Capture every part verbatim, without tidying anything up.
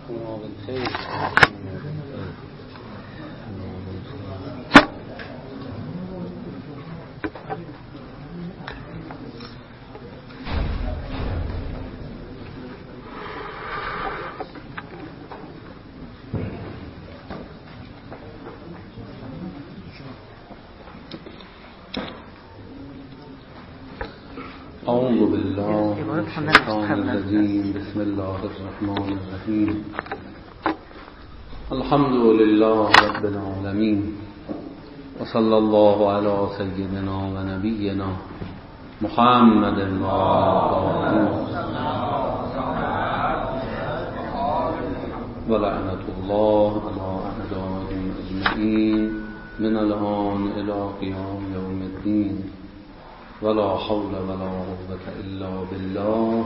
جزاكم الله بالخير. أعوذ بالله من الشيطان الرجيم. بسم الله الرحمن الرحيم. الحمد لله رب العالمين، وصلى الله على سيدنا ونبينا محمد وآله ولعنة الله على أعدائهم أجمعين من الآن إلى قيام يوم الدين، ولا حول ولا قوة إلا بالله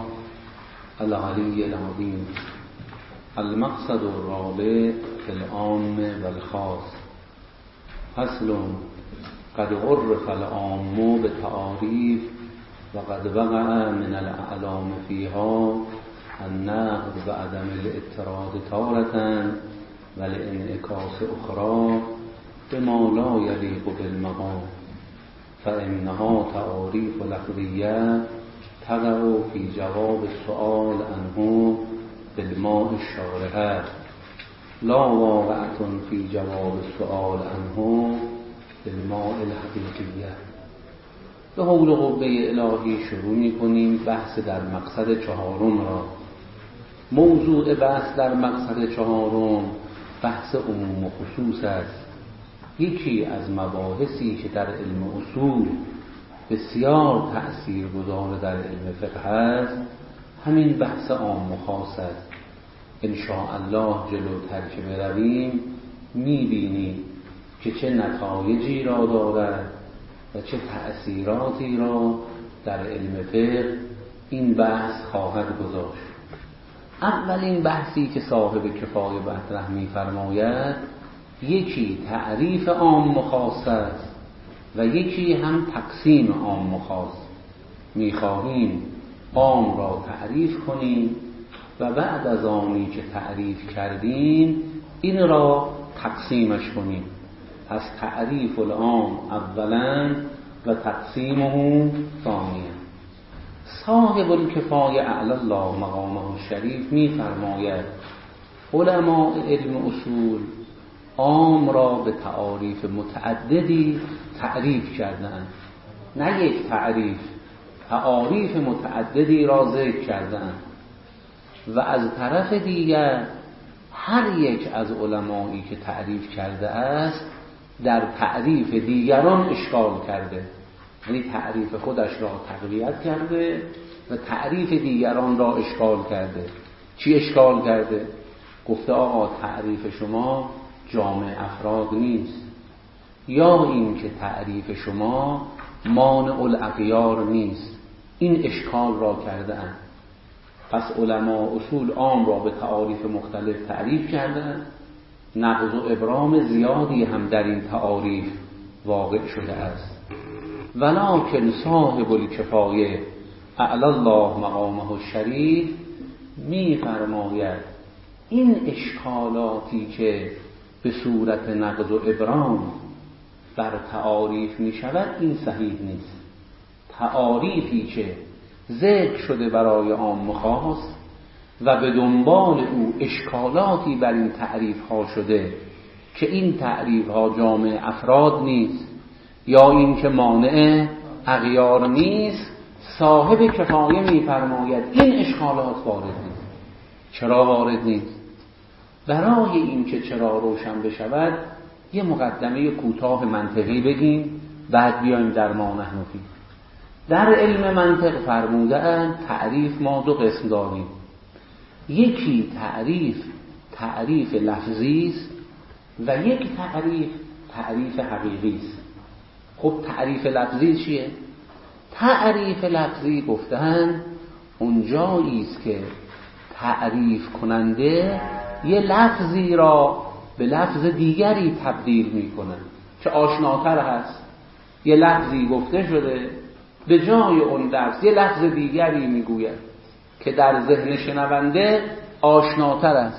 العلي العظيم. المقصد الرابع في العام والخاص. فصل: قد عرف العام بتعاريف، وقد وقع من الأعلام فيها النقد بعدم الاضطراد تارة والانعكاس أخرى بما لا يليق بالمقام، فإنها تعاريف لفظية تقع في جواب السؤال عنه بالماء الشارحة، لا واقعة في جواب السؤال عنه بالماء الحقیقیه. به حول و قوه الهی شروع می‌کنیم بحث در مقصد چهارم را. موضوع بحث در مقصد چهارم بحث عموم و خصوص است. یکی از مباحثی که در علم اصول بسیار تأثیر گذار در علم فقه است همین بحث عام و خاص است. ان شاء الله جلوتر که برویم می‌بینیم که چه نتایجی را دارد و چه تأثیراتی را در علم فقه این بحث خواهد گذاشت. اولین بحثی که صاحب کفایه مطرح می‌فرماید یکی تعریف عام و خاص است و یکی هم تقسیم عام و خاص. می‌خواهیم عام را تعریف کنیم و بعد از آنی که تعریف کردیم این را تقسیمش کنیم. پس تعریف العام اولا و تقسیمه ثانیا. صاحب الکفایه اعلی الله مقامه الشریف می‌فرماید علماء علم اصول عام را به تعاریف متعددی تعریف کردند، نه یک تعریف، تعاریف متعددی را ذکر کردند. و از طرف دیگر هر یک از علمایی که تعریف کرده است در تعریف دیگران اشکال کرده، یعنی تعریف خودش را تقویت کرده و تعریف دیگران را اشکال کرده. چی اشکال کرده؟ گفته آقا تعریف شما جامع افراد نیست، یا این که تعریف شما مانع الاغیار نیست. این اشکال را کرده اند. پس علماء اصول عام را به تعاریف مختلف تعریف کردند. نقض و ابرام زیادی هم در این تعاریف واقع شده است. ولکن صاحب الکفایه اعلی الله مقامه الشریف می فرماید این اشکالاتی که به صورت نقض و ابرام بر تعاریف می شود این صحیح نیست. تعاریفی که ذکر شده برای عام و خاص و به دنبال او اشکالاتی بر این تعریف ها شده که این تعریف ها جامع افراد نیست یا این که مانع اغیار نیست، صاحب کفایه می فرماید این اشکالات وارد نیست. چرا وارد نیست؟ برای این که چرا روشن بشود یه مقدمه کوتاه منطقی بگیم بعد بیایم در ما نحن فیه. در علم منطق فرموده اند تعریف ما دو قسم داریم. یکی تعریف تعریف لفظی است و یک تعریف تعریف حقیقی است. خب تعریف لفظی چیه؟ تعریف لفظی گفتن اون جایی است که تعریف کننده یه لفظی را به لفظ دیگری تبدیل میکنه که آشناتر هست. یه لفظی گفته شده به جای اون لفظ یه لفظ دیگری میگوید که در ذهن شنونده آشناتر است.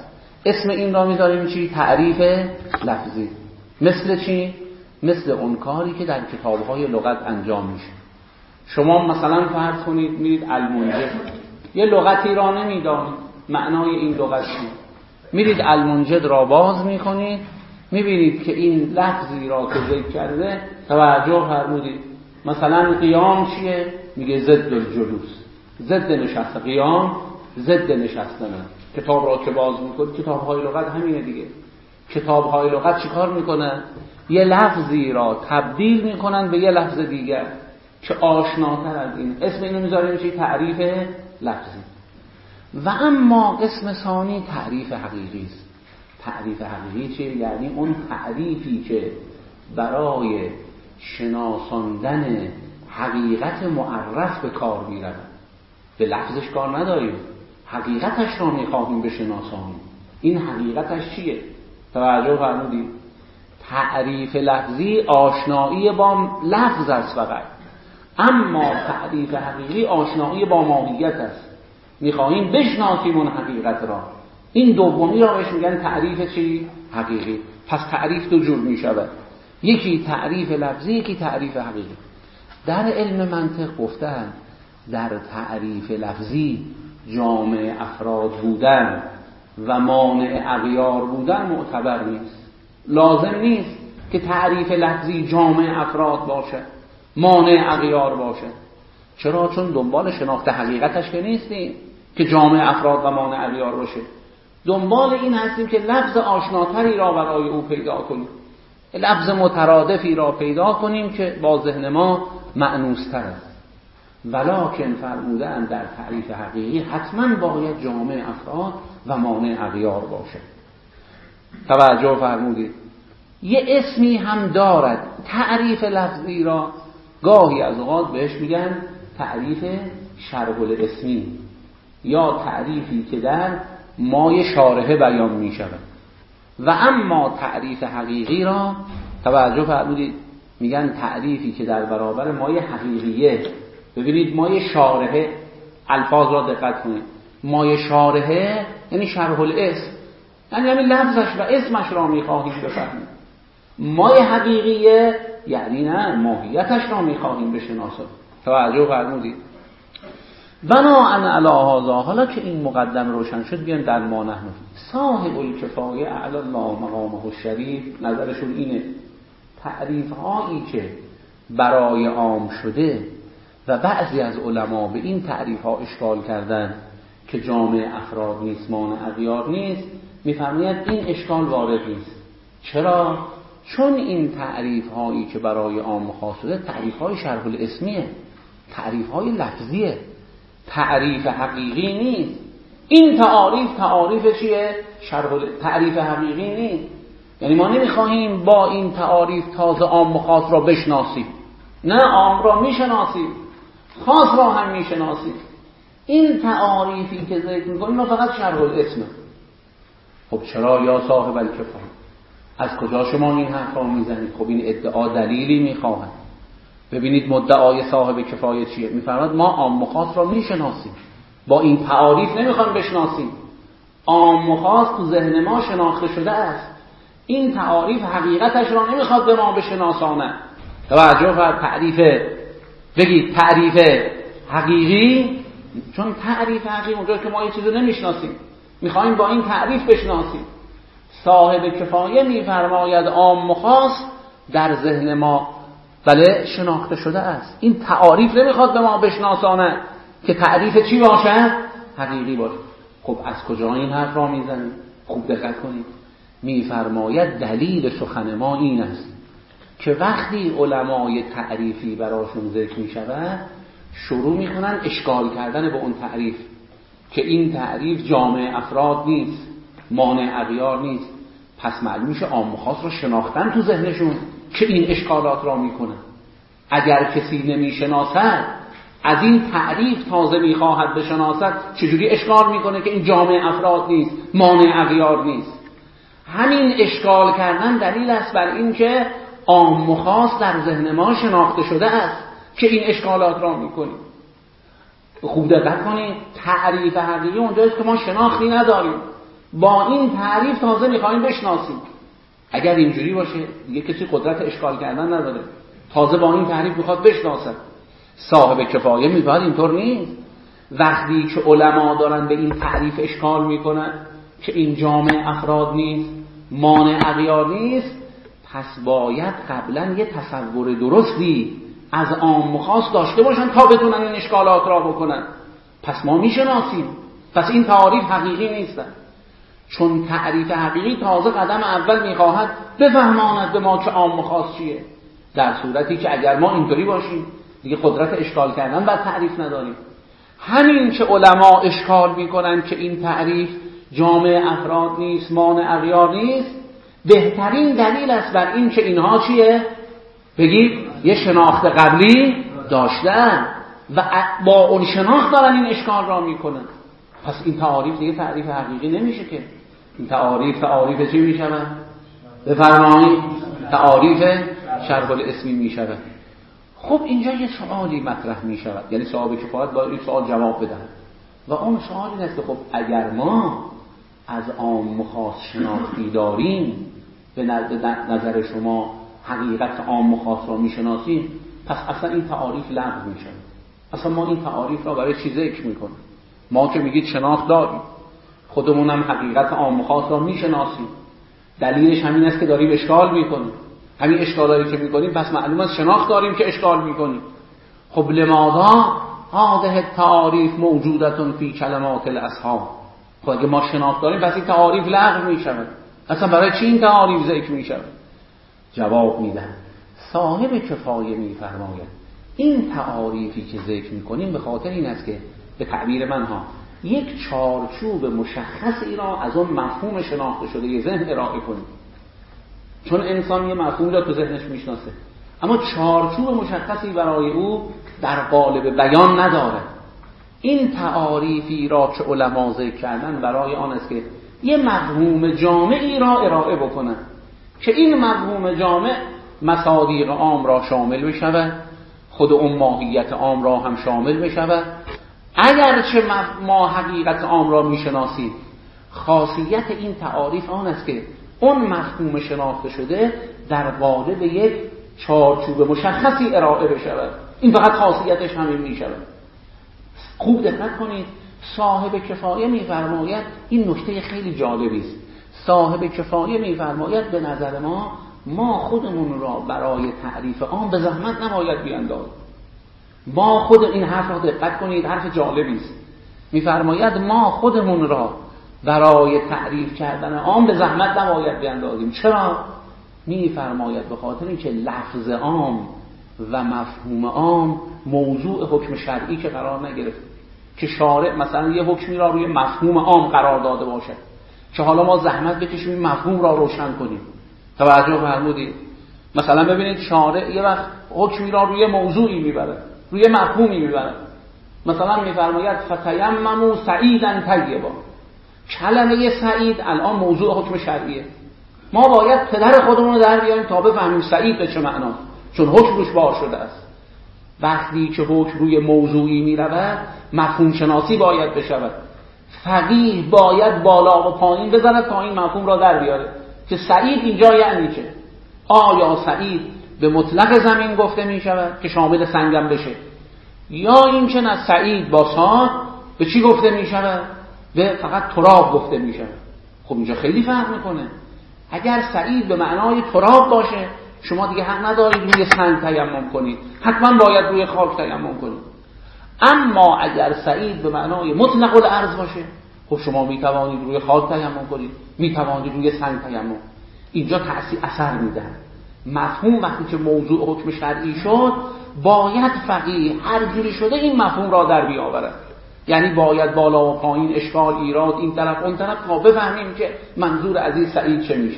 اسم این را میذاریم چی؟ تعریف لفظی. مثل چی؟ مثل اون کاری که در کتاب‌های لغت انجام میشه. شما مثلا فرض کنید میرید المنجد، یه لغتی را نمیدانید معنای این لغت چیه، میرید المنجد را باز میکنید، میبینید که این لفظی را که ذکر کرده توجه فرمودید. مثلا قیام چیه؟ میگه ضد الجلوس، ضد نشست. قیام ضد نشستنه. کتاب را که باز میکنید، کتاب‌های لغت همینه دیگه. کتاب‌های لغت چیکار میکنن؟ یه لفظی را تبدیل میکنن به یه لفظ دیگر که آشناتر از این. اسم اینو میذاریم چی؟ تعریف لفظی. و اما قسم ثانی تعریف حقیقی است. تعریف حقیقی چیه؟ یعنی اون تعریفی که برای شناساندن حقیقت معرف به کار میرن. به لفظش کار نداریم، حقیقتش را میخواهیم بشناسانیم. این حقیقتش چیه؟ توجه فرمودید؟ تعریف لفظی آشنایی با لفظ است فقط، اما تعریف حقیقی آشنایی با ماهیت است. میخواهیم بشناسیم اون حقیقت را. این دومی را بهش میگن تعریف چی؟ حقیقی. پس تعریف دو جور میشود، یکی تعریف لفظی، یکی تعریف حقیقی. در علم منطق گفتن در تعریف لفظی جامع افراد بودن و مانع اغیار بودن معتبر نیست. لازم نیست که تعریف لفظی جامع افراد باشه، مانع اغیار باشه. چرا؟ چون دنبال شناخت حقیقتش که نیستیم که جامع افراد و مانع اغیار باشه. دنبال این هستیم که لفظ آشناتری را برای او پیدا کنیم، لفظ مترادفی را پیدا کنیم که با ذهن ما مأنوس‌تر است. ولکن فرمودن در تعریف حقیقی حتما باید جامع افراد و مانع اغیار باشه. توجه فرمودید؟ یه اسمی هم دارد. تعریف لفظی را گاهی از اوقات بهش میگن تعریف شرح الاسمی یا تعریفی که در مای شارحه بیان میشود. و اما تعریف حقیقی را توجه فرمودید میگن تعریفی که در برابر مای حقیقیه. ببینید مای شارحه، الفاظ را دقت کنید، مای شارحه یعنی شرح الاسم، یعنی همین لفظش و اسمش را میخواهیم بفهمیم. مای حقیقیه یعنی نه، ماهیتش را میخواهیم بشناسیم. توجه فرمودید؟ بناءً علی هذا، حالا که این مقدم روشن شد، بیان در ما نحن صاحب الکفایه اعلی الله مقامه الشریف نظرشون اینه تعریف هایی که برای عام شده و بعضی از علما به این تعریف ها اشکال کردن که جامع افراد نیست، مانع اغیار نیست، میفرماید این اشکال وارد نیست. چرا؟ چون این تعریف هایی که برای عام خاص شده تعریف های شرح الاسمیه، تعریف های لفظیه، تعریف حقیقی نیست. این تعریف تعریف چیه؟ شرح تعریف حقیقی نیست. یعنی ما نمیخواهیم با این تعریف تازه عام و خاص را بشناسیم، نه، عام را میشناسیم، خاص را هم میشناسیم. این تعریفی که ذکر میکنیم ما فقط شرح الاسمه. خب چرا یا صاحب الکفایه؟ از کجا شما این حرف را میزنید؟ خب این ادعا دلیلی میخواهد. ببینید مدعای صاحب کفایه چیه؟ میفرماد ما عام و خاص را میشناسیم، با این تعریف نمیخوایم بشناسیم. عام و خاص تو ذهن ما شناخته شده است، این تعریف حقیقتش را نمیخواد به ما بشناسانه. توجه فرد تعریف، بگید تعریف حقیقی، چون تعریف حقیقی اونجا که ما یه چیزو نمیشناسیم میخوایم با این تعریف بشناسیم. صاحب کفایه میفرماید عام و خاص در ذهن ما بله شناخته شده است، این تعریف نمیخواد به ما بشناسانه که تعریف چی باشه؟ حقیقی باشه. خب از کجا این حرف را میزنید؟ خوب دقت کنید. میفرماید دلیل سخن ما این است که وقتی علمای تعریفی براشون ذکر میشود شروع میکنن اشکال کردن به اون تعریف که این تعریف جامع افراد نیست، مانع اغیار نیست. پس معلوم میشه عام و خاص رو شناختن تو ذهنشون که این اشکالات را میکنن. اگر کسی نمیشناسد از این تعریف تازه میخواهد بشناسد، چجوری اشکال میکنه که این جامع افراد نیست، مانع اغیار نیست؟ همین اشکال کردن دلیل است بر این که عام و خاص در ذهن ما شناخته شده است که این اشکالات را میکنیم. خوب دقت کنید، تعریف حقیقی اونجاست که ما شناختی نداریم، با این تعریف تازه میخوایم بشناسیم. اگر اینجوری باشه دیگه کسی قدرت اشکال کردن نداره، تازه با این تعریف میخواد بشناسه. صاحب کفایه میگه اینطور نیست. وقتی که علما دارن به این تعریف اشکال میکنن که این جامع افراد نیست، مانع اغیار نیست، پس باید قبلا یه تصور درستی از عام و خاص داشته باشن تا بتونن این اشکالات را بکنن. پس ما میشناسیم، پس این تعاریف حقیقی نیستن. چون تعریف حقیقی تازه قدم اول میخواهد بفهماند به ما که عام و خاص چیه. در صورتی که اگر ما اینطوری باشیم دیگه قدرت اشکال کردن بر تعریف نداریم. همین که علما اشکال میکنن که این تعریف جامع افراد نیست، مانع اغیار نیست، بهترین دلیل است بر این که اینها چیه؟ بگید یه شناخت قبلی داشتن و با اون شناخت دارن این اشکال را میکنن. پس این تعاریف دیگه تعریف حقیقی نمیشه که. این تعاریف تعاریف چی میشود؟ بفرمایید تعاریف شرح الاسمی میشود. خب اینجا یه سوالی مطرح میشود، یعنی صاحب کفایت باید این سوال جواب بدن و اون سوال این است که خب اگر ما از عام و خاص شناختی داریم، به نظر شما حقیقت عام و خاص را میشناسیم، پس اصلا این تعاریف لغو میشه. اصلا ما این تعاریف را برای چی ذکر میکنیم؟ ما که میگید شناخت داریم، خودمون هم حقیقت عام و خاص را میشناسیم، دلیلش همین است که داریم اشکال میکنیم. همین اشکالاتی که میکنیم پس معلوم است شناخت داریم که اشکال میکنیم. خب لماذا هذه التعاریف موجودتون فی کلمات الاصحاب؟ خب اگه ما شناخت داریم پس این تعاریف لغو میشود. اصلا برای چی این تعاریف ذکر میشود؟ جواب میدن صاحب کفایه میفرماید این تعاریفی که ذکر میکنیم به خاطر این است که به تعبیر من ها یک چارچوب مشخصی را از اون مفهوم شناخته شده یه ذهن ارائه کنیم. چون انسان یه مفهوم را تو ذهنش میشناسه اما چارچوب مشخصی برای او در قالب بیان نداره. این تعاریفی را که علما ذکر کردن برای آن است که یه مفهوم جامعی را ارائه بکنن که این مفهوم جامع مصادیق عام را شامل بشود، خود اون ماهیت عام را هم شامل بشود. اگرچه ما حقیقت عام را میشناسیم، خاصیت این تعاریف آن است که اون مفهوم شناخته شده در قالب یک چارچوب مشخصی ارائه بشود. این فقط خاصیتش همین میشود. خوب دقت کنید، صاحب کفایه میفرماید این نکته خیلی جالبی است. صاحب کفایه میفرماید به نظر ما ما خودمون را برای تعریف عام به زحمت نباید بیاندازیم. ما خود این حرف را دقت کنید، حرف جالبی است. میفرماید ما خودمون را برای تعریف کردن عام به زحمت نباید بیاندازیم. چرا؟ میفرماید به خاطر اینکه لفظ عام و مفهوم عام موضوع حکم شرعی که قرار نگرفت، که شارع مثلا یه حکمی را روی مفهوم عام قرار داده باشد که حالا ما زحمت بکشیم مفهوم را روشن کنیم. توجه فرمودید؟ مثلا ببینید شارع یه وقت حکمی را روی موضوعی میبره، روی مفهومی میبره. مثلا میفرماید فتیمموا سعیدا طیبا. کلمه سعید الان موضوع حکم شرعیه. ما باید پدر خودمون رو در بیاریم تا بفهمیم سعید به چه معناست، چون حکم روش بار شده است. وقتی که حکم روی موضوعی میرود مفهوم شناسی باید بشود. فقیه باید بالا و پایین بزند تا این مفهوم را در بیاره که سعید اینجا یعنی چه. آیا سعید به مطلق زمین گفته می شود که شامل سنگم بشه، یا این که نه سعید با صاد به چی گفته می شود؟ به فقط تراب گفته می شود. خب اینجا خیلی فرق میکنه. اگر سعید به معنای تراب باشه شما دیگه حق ندارید روی سنگ تیمم کنید، حتما باید روی خاک تیمم کنید. اما اگر سعید به معنای مطلق الارض باشه خب شما می توانید روی خاک تیمم کنید، می توانید روی سنگ تیمم. اینجا تأثیر اثر میده. مفهوم وقتی که موضوع حکم شرعی شد باید فقیه هر جوری شده این مفهوم را در بیاورد. یعنی باید بالا و پایین، اشکال، ایراد، این طرف اون طرف تا بفهمیم که منظور از این سعید چه میشه.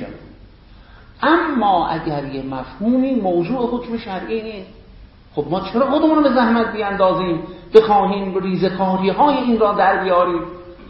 اما اگر یه مفهومی موضوع حکم شرعی نیست، خب ما چرا خودمون رو به زحمت بیاندازیم بخواهیم ریزکاری های این را در بیاریم؟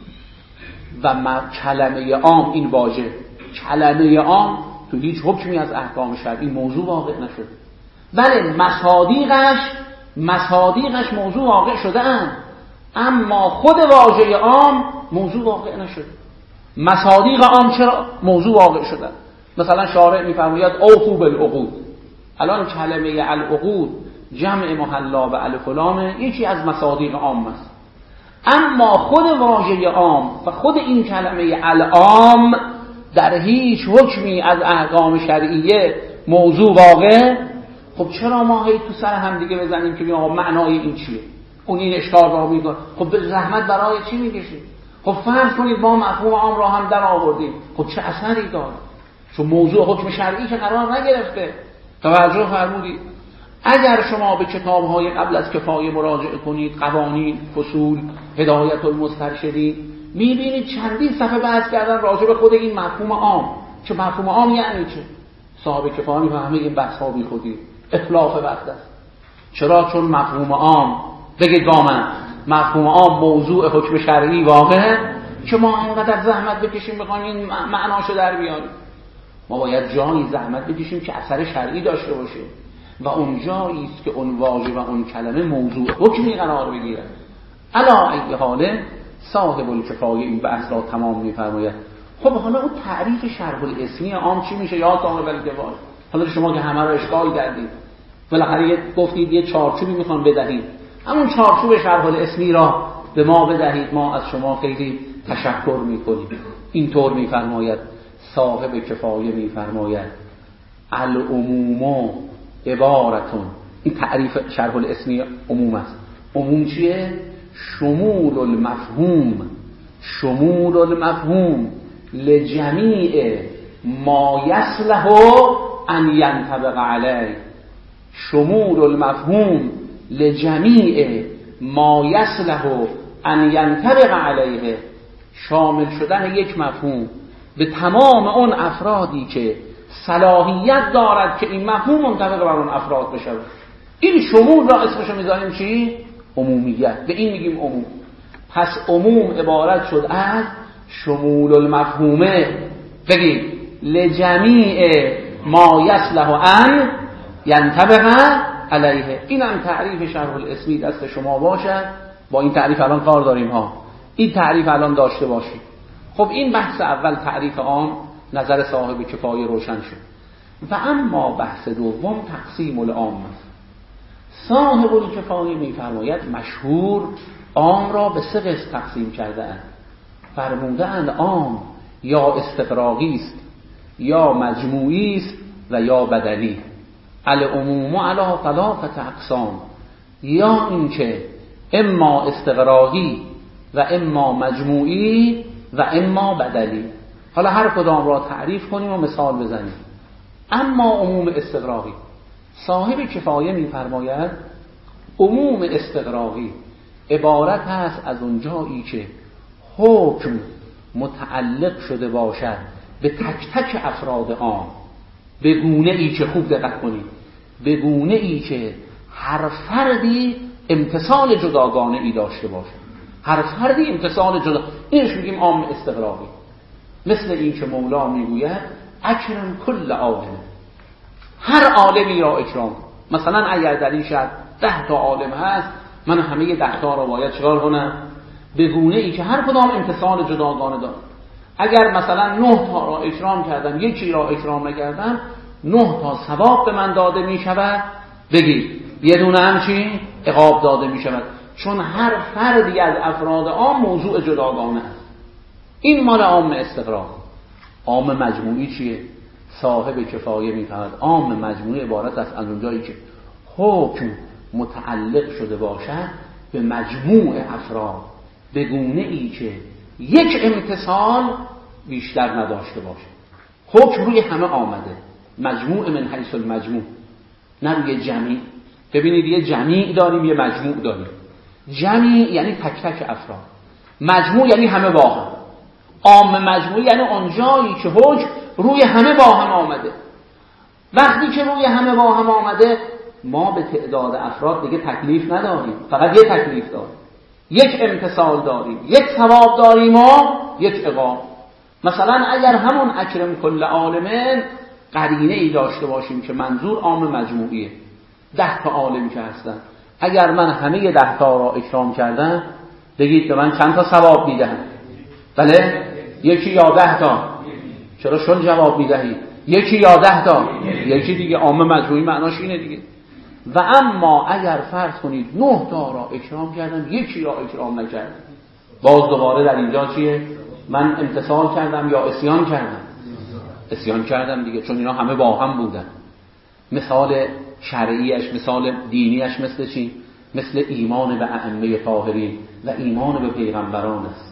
و کلمه عام، این واژه کلمه عام تو هیچ حکمی از احکام شرعی موضوع واقع نشد. بله مصادیقش مصادیقش موضوع واقع شده اند، اما خود واژه عام موضوع واقع نشد. مصادیق عام چرا موضوع واقع شدن؟ مثلا شارع میفرماید اوفوا بالعقود. الان کلمه العقود جمع محلا و الف و لام یکی از مصادیق عام است، اما خود واژه عام و خود این کلمه العام در هیچ حکمی از احکام شرعیه موضوع واقع. خب چرا ما هی تو سر هم دیگه بزنیم که آقا معنای این چیه؟ اون این اشکال را میگه. خب به زحمت برای چی میکشید؟ خب فرض کنید ما مفهوم عام را هم در آوردیم، خب چه اثری داره؟ چون موضوع حکم شرعی که قرار نگرفته. توجه فرمودید؟ اگر شما به کتاب‌های قبل از کفایه مراجعه کنید، قوانین، فصول، هدایت المسترشدین، می‌بینید چندین صفحه بحث کردن راجع به خود این مفهوم عام. چه مفهوم عام یعنی چه؟ صاحب کفایه می‌فهمه این بحث‌ها بی خودی اطلاف وقت است. چرا؟ چون مفهوم عام، بگید با من، مفهوم عام موضوع حکم شرعی واقعه که ما اینقدر زحمت بکشیم بخوایم این معناشو در بیاریم. ما باید جایی زحمت بکشیم که اثر شرعی داشته باشه و اون جایی است که اون واژه و اون کلمه موضوع حکمی قرار بگیره. علا ای حاله صاحب الکفایه این بحث را تمام می‌فرماید. خب حالا اون تعریف شرح الاسمی عام چی میشه؟ یا صاحب الکفایه. حالا شما که همه رو اشکال کردید، بالاخره گفتید یه چارچوبی میخوام بدهید، همون چارچوب شرح الاسمی را به ما بدهید، ما از شما خیلی تشکر میکنیم. اینطور میفرماید صاحب کفایه، میفرماید العموم عبارتون، این تعریف شرح الاسمی عموم است. عموم چیه؟ شمول المفهوم، شمول المفهوم لجمیع ما یصلح ان ینطبق علیه، شمول المفهوم لجمیع ما یصلح ان ینطبق علیه، شامل شدن یک مفهوم به تمام اون افرادی که صلاحیت دارد که این مفهوم منطبق بر اون افراد بشه. این شمول را اسمشو میذاریم چی؟ عمومیت. به این میگیم عموم. پس عموم عبارت شد از شمول المفهومه، بگید لجمیع ما یصلح ان ینطبق علیه. اینم تعریف شرح الاسمی دست شما باشد. با این تعریف الان کار داریم ها، این تعریف الان داشته باشید. خب این بحث اول تعریف عام، نظر صاحب کفایه روشن شد. و اما بحث دوم تقسیم العام است. صاحب الکفایه میفرماید مشهور عام را به سه قسم تقسیم کرده اند. فرموده اند عام یا استغراقی است، یا مجموعی است و یا بدلی. العموم علی ثلاثه اقسام، یا اینکه اما استغراقی و اما مجموعی و اما بدلی. حالا هر کدام را تعریف کنیم و مثال بزنیم. اما عموم استغراقی، صاحب کفایه می‌فرماید عموم استغراقی عبارت است از اون جایی که حکم متعلق شده باشد به تک تک افراد عام، به گونه ای که، خوب دقت کنید، به گونه ای که هر فردی امتصال جداگانه ای داشته باشه، هر فردی امتصال جدا، اینش میگیم عام استغراقی. مثل این که مولا میگوید اکرم کل عالم، هر عالمی را اکرام. مثلا اگر در این شهر ده تا عالم هست، من همه ده تا را باید چکار کنم؟ به گونه ای که هر کدام امتصال جداگانه دارد. اگر مثلا نه تا را اکرام کردم، یکی را اکرام نکردم، نه تا ثواب به من داده می شود، بگید یه دونه هم چی؟ عقاب داده می شود. چون هر فردی از افراد عام موضوع جداگانه است. این مال عام استغراق. عام مجموعی چیه؟ صاحب کفایه می فرماید عام مجموعی عبارت است از اونجایی که حکم متعلق شده باشد به مجموع افراد به گونه ای که یک امتصال بیشتر نداشته باشه. حکم روی همه آمده، مجموع من حیث المجموع، نه روی جمعی. ببینید یه جمعی داریم، یه مجموع داریم. جمعی یعنی تک تک افراد، مجموع یعنی همه با هم. عام مجموعی یعنی اونجایی که حکم روی همه با هم آمده. وقتی که روی همه با هم آمده، ما به تعداد افراد دیگه تکلیف نداریم، فقط یه تکلیف داریم، یک امتصال داریم، یک ثواب داریم و یک عقاب. مثلا اگر همون اکرم کل عالمین قرینه ای داشته باشیم که منظور عام مجموعیه، ده تا عالم که هستن، اگر من همه ده تا را اکرام کردم، بگید به من چند تا ثواب میدن؟ بله؟ یکی یا ده تا؟ چرا شل جواب میدهی؟ یکی یا ده تا؟ یکی دیگه. عامه مجموعی معناش اینه دیگه. و اما اگر فرض کنید نه تا را اکرام کردم یکی را اکرام نکردم، باز دوباره در اینجا چیه؟ من امتثال کردم یا عصیان کردم؟ عصیان کردم دیگه، چون اینا همه با هم بودن. مثال شرعیش، مثال دینیش مثل چی؟ مثل ایمان به ائمه طاهرین و ایمان به پیغمبران است.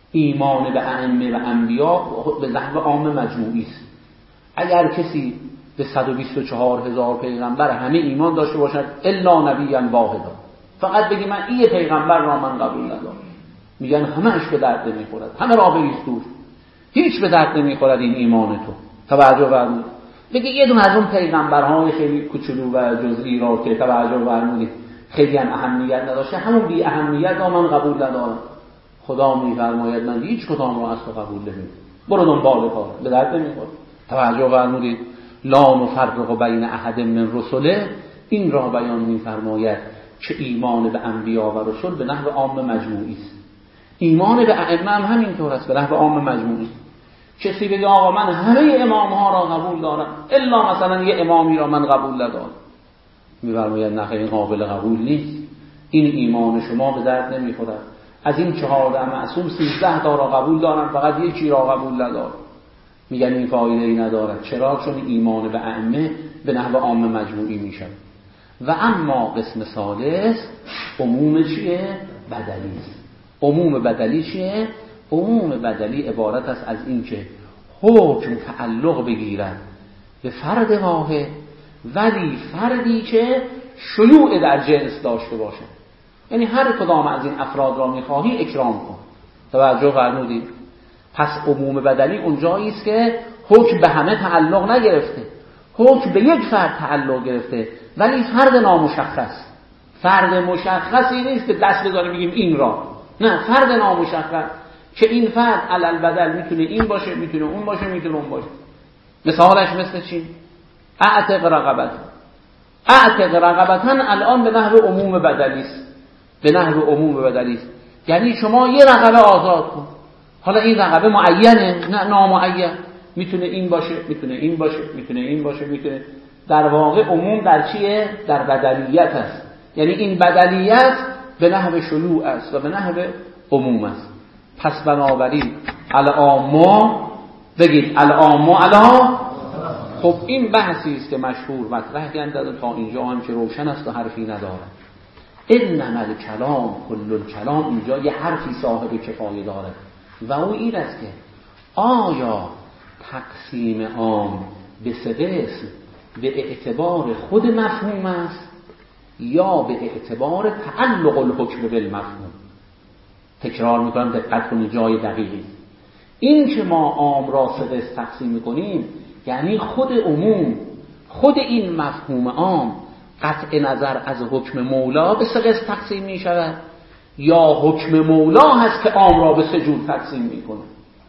ایمان به ائمه و انبیا به نحو عام مجموعی است. اگر کسی به صد و بیست و چهار هزار پیغمبر همه ایمان داشته باشد الا نبیا واحدا، فقط بگی من این پیغمبر را من قبول ندارم، میگن همه‌اش به درد نمیخورد، همه را بگیرید دور، هیچ به درد نمیخورد این ایمان تو. توجه فرمودید. بگی یه دونه از اون پیغمبرهای خیلی کوچولو و جزئی را که توجه فرمودید خیلی هم اهمیت نداشته، همون بی اهمیت را من قبول ندارم. خدا میفرماید من هیچ کدام را از تو قبول نمیکنم، برو دنبال کار، به درد نمیخوره. توجه فرمودید. لا نفرق بین احد من رسله، این را بیان میفرماید که ایمان به انبیا و رسول به نحو عام مجموعی است. ایمان به ائمه هم همینطور است، به نحو عام مجموعی. کسی بگه آقا من همه امام ها را قبول دارم الا مثلا یه امامی را من قبول ندارم، میفرماید نه، این قابل قبول نیست، این ایمان شما به درد نمیخورد. از این چهارده معصوم سیزده تا را قبول دارم، فقط یکی را قبول ندارم. میگن این فایده ای ندارد. چرا؟ چون ایمان به ائمه به نحو عام مجموعی میشه. و اما قسم ثالث عموم چیه؟ بدلی است. عموم بدلی چیه؟ عموم بدلی عبارت است از این که حکم تعلق بگیرد به فرد واحد، ولی فردی که شیوع در جنس داشته باشه. یعنی هر کدام از این افراد را میخواهی اکرام کن. توجه فرمودید. پس عموم بدلی اونجایی است که حکم به همه تعلق نگرفته، حکم به یک فرد تعلق گرفته، ولی فرد نامشخص. فرد مشخصی نیست که دست بذاریم بگیم این را، نه، فرد نامشخص که این فرد علل بدل میتونه این باشه، میتونه اون باشه، میتونه اون باشه. مثالش مثل چی؟ اعتق رقبت. اعتق رقبتن الان به نحو عموم بدلی است، به نحو عموم بدلی است. یعنی شما یه رقبه آزاد کن. حالا این رقبه معینه؟ نه، نامعین. میتونه این باشه، میتونه این باشه، میتونه این باشه، میتونه. در واقع عموم در چیه؟ در بدلیت است. یعنی این بدلیت به نحو شیوع است و به نحو عموم است. پس بنابراین العامه، بگید العامه علی. خب این بحثی است که مشهور مطرح کردن، تا اینجا هم که روشن است و حرفی ندارد. انما الکلام کل الکلام، اینجا یه حرفی صاحب کفایه دارد و او این است که آیا تقسیم عام به سه قسم به اعتبار خود مفهوم است یا به اعتبار تعلق الحکم بالمفهوم؟ تکرار میکنم، دقت کنید، جای دقیقی. این که ما عام را سه قسم تقسیم میکنیم یعنی خود عموم، خود این مفهوم عام قطع نظر از حکم مولا به سه قسم تقسیم می شود یا حکم مولا هست که عام را به سه جور تقسیم می کنه.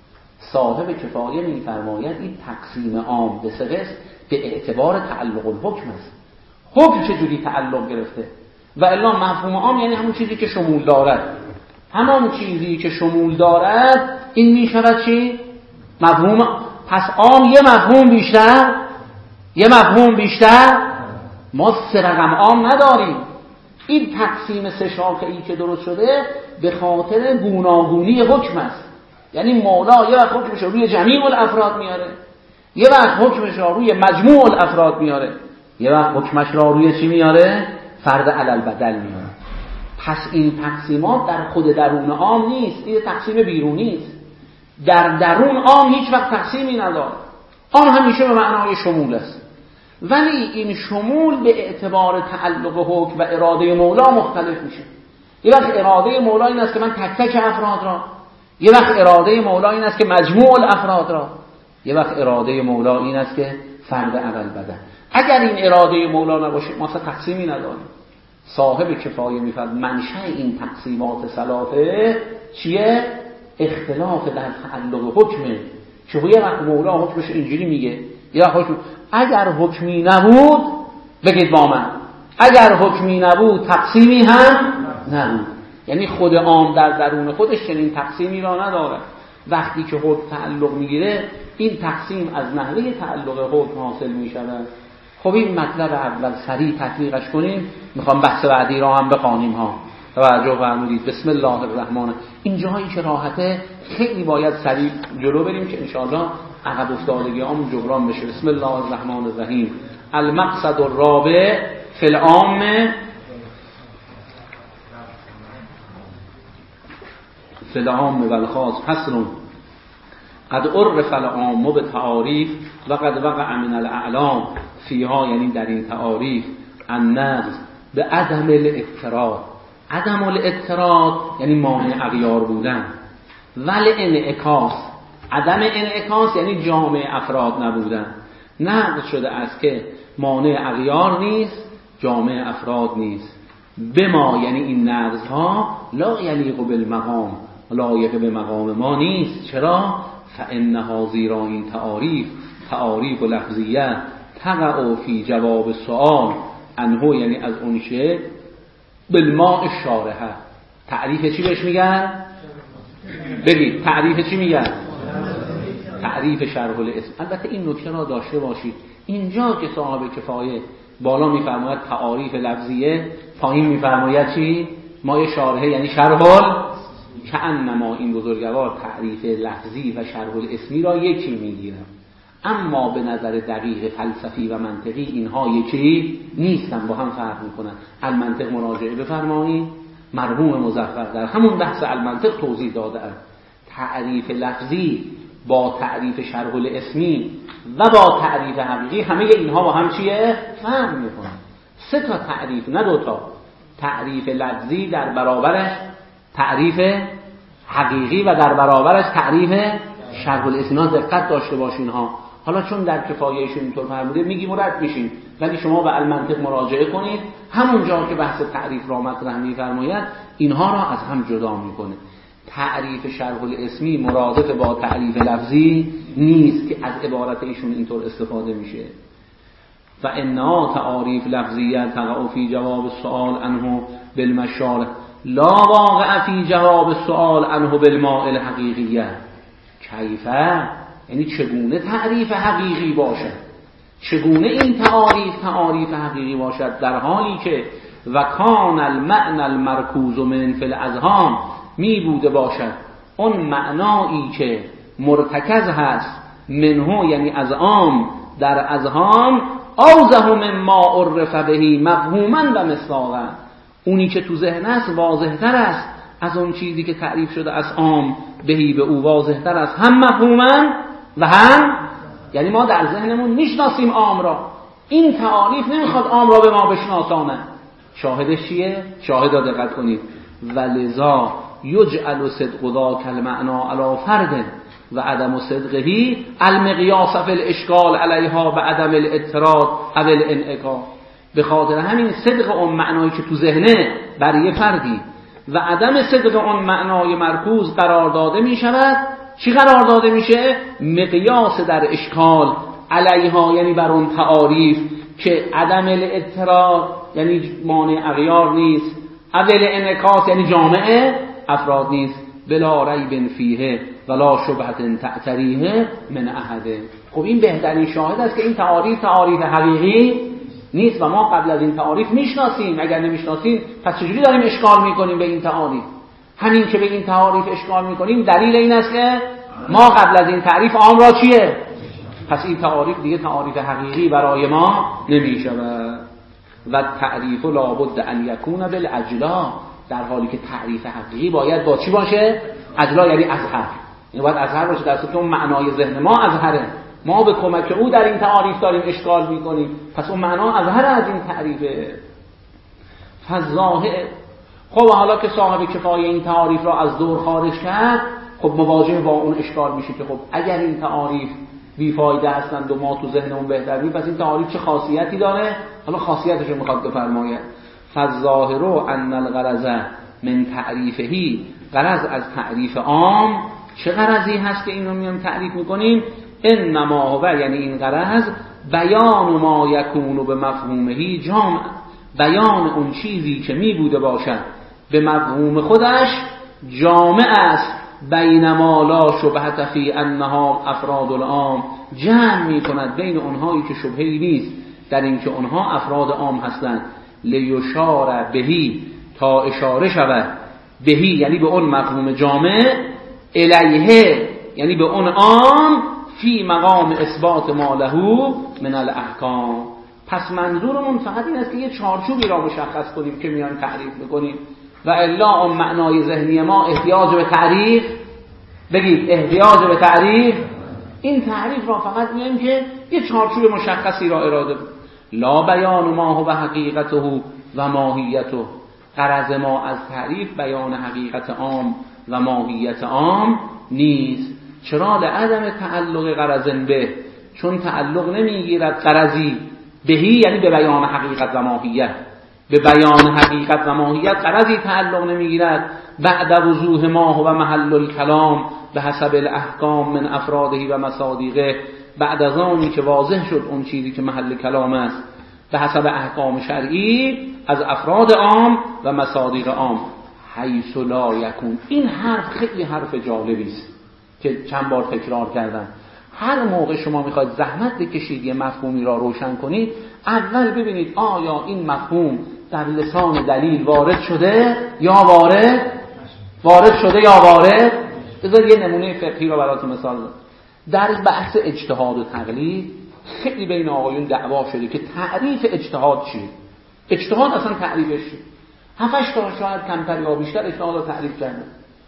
صاحب کفایه می فرماید این تقسیم عام به سه قسم به اعتبار تعلق الحکم است. حکم چجوری تعلق گرفته؟ و الا مفهوم عام یعنی همون چیزی که شمول دارد. همون چیزی که شمول دارد این می شود چی؟ مفهوم. پس عام یه مفهوم بیشتر، یه مفهوم بیشتر. ما سه رقم عام نداریم. این تقسیم سه شاخه‌ای که درست شده به خاطر گوناگونی حکم است. یعنی مولا یه وقت حکمش رو روی جمیع الافراد میاره، یه وقت حکمش رو روی مجموع الافراد میاره، یه وقت حکمش رو روی چی میاره؟ فرد علل بدل میاره. پس این تقسیمات در خود درون عام نیست، این تقسیم بیرونی است. در درون عام هیچ وقت تقسیمی نداره. عام همیشه به معنای شمول است، ولی این شمول به اعتبار تعلق حکم و اراده مولا مختلف میشه. یه وقت اراده مولا این است که من تک تک افراد را، یه وقت اراده مولا این است که مجموع الافراد را، یه وقت اراده مولا این است که فرد اول بدن. اگر این اراده مولا نباشه ما اصلا تقسیمی نداریم. صاحب کفایه میفرد منشأ این تقسیمات ثلاثه چیه؟ اختلاف در تعلق حکمه، که یه وقت مولا حکمش اینجوری میگه، یه وقت حکم. اگر حکمی نبود، بگید با من، اگر حکمی نبود تقسیمی هم نبود. یعنی خود عام در درون خودش چنین تقسیمی را نداره. وقتی که حکم تعلق میگیره این تقسیم از نحوه تعلق حکم حاصل میشود. خب این مطلب اول سریع تطبیقش کنیم، میخوام بحث بعدی را هم بخوانیم ها. توجه فرمودید. بسم الله الرحمن. این جایی که راحته خیلی باید سریع جلو بریم که انشاءالله عقب افتادگی همون جبران بشه. بسم الله الرحمن الرحیم. المقصد الرابع فی العام فی العام و الخاص حصر قد عرف العام بتعاریف و قد وقع من الاعلام فیها، یعنی در این تعاریف النقض به عدم الاضطراد. عدم الاضطراد یعنی مانع اغیار بودن. ول انعکاس، عدم انعکاس یعنی جامع افراد نبودن. نقض شده است که مانع اغیار نیست، جامع افراد نیست. به ما یعنی این نقض ها لا یلیق بالمقام، لایق به مقام ما نیست. چرا؟ فانها زیرا این تعاریف تعاریف و لفظیه تقع فی جواب سؤال عنه، یعنی از اون شی بالماء الشارحه. تعریف چی بهش میگن؟ بگید تعریف چی میگن؟ تعریف شرح الاسم. البته این نکته را داشته باشید، اینجا که صاحب کفایه بالا میفرماید تعاریف لفظیه، پایین میفرماید چی؟ ماء شارحه یعنی شرح ال کأنما این بزرگوار تعریف لفظی و شرح الاسمی را یکی میگیرن، اما به نظر دقیق فلسفی و منطقی اینها یکی نیستن، با هم فرق میکنن. المنطق مراجعه بفرمایید، مرحوم مظفر در همون بحث المنطق توضیح داده است. تعریف لفظی با تعریف شرح الاسمی و با تعریف حقیقی همه اینها با هم چیه؟ فرق میکنن. سه تا تعریف نه دو تا. تعریف لفظی در برابرش تعریف حقیقی و در برابرش تعریف شرح الاسمی. دقت داشته باشین ها. حالا چون در کفایهشون اینطور فرموده میگیم و رد میشیم، ولی شما به المنطق مراجعه کنید، همون جا که بحث تعریف را مطرح می‌فرماید اینها را از هم جدا میکنه. تعریف شرح الاسمی مرادف با تعریف لفظی نیست که از عبارت ایشون اینطور استفاده میشه. و انا تعاریف لفظیه تقع فی جواب السؤال عنه بالمشارح لا واقع فی جواب السؤال عنه بالماء الحقیقیه. کیفه یعنی چگونه تعریف حقیقی باشد، چگونه این تعاریف تعاریف حقیقی باشد، در حالی که و کان المعنى المرکوز من فی الاذهان می بوده باشد اون معنایی که مرتکز هست منه یعنی از عام در اذهان اوضح مما عرف به مفهوما و مصداقا، اونی که تو ذهن است واضح تر است از اون چیزی که تعریف شده از عام بهی به او، واضح تر است هم مفهوما و هم، یعنی ما در ذهنمون میشناسیم عام را، این تعاریف نمیخواد عام را به ما بشناسانه. شاهدش چیه؟ شاهد را دقت کنید. ولذا یجعل صدق ذاک المعنى علی فرد و عدم صدقه المقیاس فی الاشکال علیها به عدم الاضطراد او الانعکاس. به خاطر همین صدق اون معنایی که تو ذهنه بر یه فردی و عدم صدق اون معنای مرکوز قرار داده می شود. چی قرار داده میشه؟ مقیاس در اشکال علیها، یعنی بر اون تعاریف که عدم الاضطراد یعنی مانع اغیار نیست، اول انعکاس یعنی جامع افراد نیست، بلا ریب فیه ولا شبهه تعتریه من احد. خب این بهترین شاهد است که این تعاریف تعاریف حقیقی نیست و ما قبل از این تعاریف میشناسیم. اگر نمیشناسیم پس چجوری داریم اشکال میکنیم به این تعاریف؟ همین که به این تعاریف اشکال میکنیم دلیل این است که ما قبل از این تعریف عام را چیه؟ پس این تعاریف دیگه تعاریف حقیقی برای ما نمیشود. و تعریف لابد ان یکون بالاجلا، در حالی که تعریف حقیقی باید با چی باشه؟ اجلا یعنی اظهر، یعنی باید اظهر باشه، در صورتی اون معنای ذهن ما اظهره، ما به کمک او در این تعاریف داریم اشکال میکنیم، پس اون معنا اظهر از این تعریفه. فظاهر. خب حالا که صاحب کفایه این تعاریف را از دور خارج کرد، خب مواجه با اون اشکال میشه که خب اگر این تعاریف بیفایده هستند و ما تو ذهنمون بهتر می‌بینیم، پس این تعاریف چه خاصیتی داره؟ حالا خاصیتش رو میخواد بفرماید. فالظاهر ان الغرض من تعریفهی، غرض از تعریف عام چه غرضی هست که این رو میام تعریف میکنیم؟ انما هو، یعنی این غرض بیان ما یکون به مفهومهی جامع، بیان اون چیزی که می بوده باشد به مفهوم خودش جامع است بینما لا شبهة فی انها افراد العام، جمع میکند بین اونهایی که شبهه‌ای نیست در اینکه اونها افراد عام هستند، لیشار بهی تا اشاره شود، بهی یعنی به اون مفهوم جامع، الیه یعنی به اون عام، فی مقام اثبات ما له من الاحکام. پس منظورمون فقط این است که یه چارچوبی را مشخص کنیم که میان تعریف میکنیم و الا اون معنای ذهنی ما احتیاج به تعریف، بگید احتیاج به تعریف، این تعریف را فقط میگیم که یه چارچوب مشخصی را اراده بود. لا بیان ما هو حقیقته و ماهیته، غرض ما از تعریف بیان حقیقت عام و ماهیت عام نیست. چرا؟ لعدم تعلق غرض به، چون تعلق نمیگیرد غرضی بهی یعنی به بیان حقیقت و ماهیت، به بیان حقیقت و ماهیت غرضی تعلق نمیگیرد بعد وضوح ما هو محل الکلام به حسب الاحکام من افراده و مصادیقه، بعد از آنی که واضح شد اون چیزی که محل کلام است به حسب احکام شرعی از افراد عام و مصادیق عام. حیث لا یکون، این حرف خیلی حرف جالبی است که چند بار تکرار کردم. هر موقع شما میخواید زحمت بکشید یه مفهومی را روشن کنید، اول ببینید آیا این مفهوم در لسان دلیل وارد شده یا وارد وارد شده یا وارد. بذار یه نمونه فقهی را براتون مثال بزنم. در بحث اجتهاد و تقلید خیلی بین آقایون دعوا شده که تعریف اجتهاد چیه. اجتهاد اصلا تعریفش چیه؟ هفتش تا شاید کمتر یا بیشتر اجتهاد رو تعریف کردن